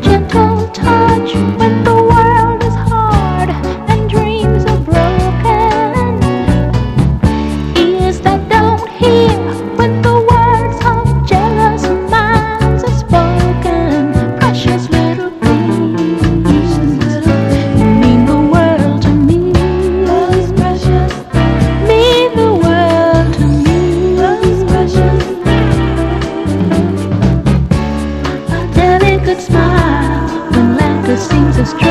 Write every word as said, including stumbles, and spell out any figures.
gentle touch when the world is hard and dreams are broken. Ears that don't hear when the words of jealous minds are spoken. Precious little things, you mean the world to me. Those precious things mean the world to me. Those precious things. A delicate smile when laughter seems a strain.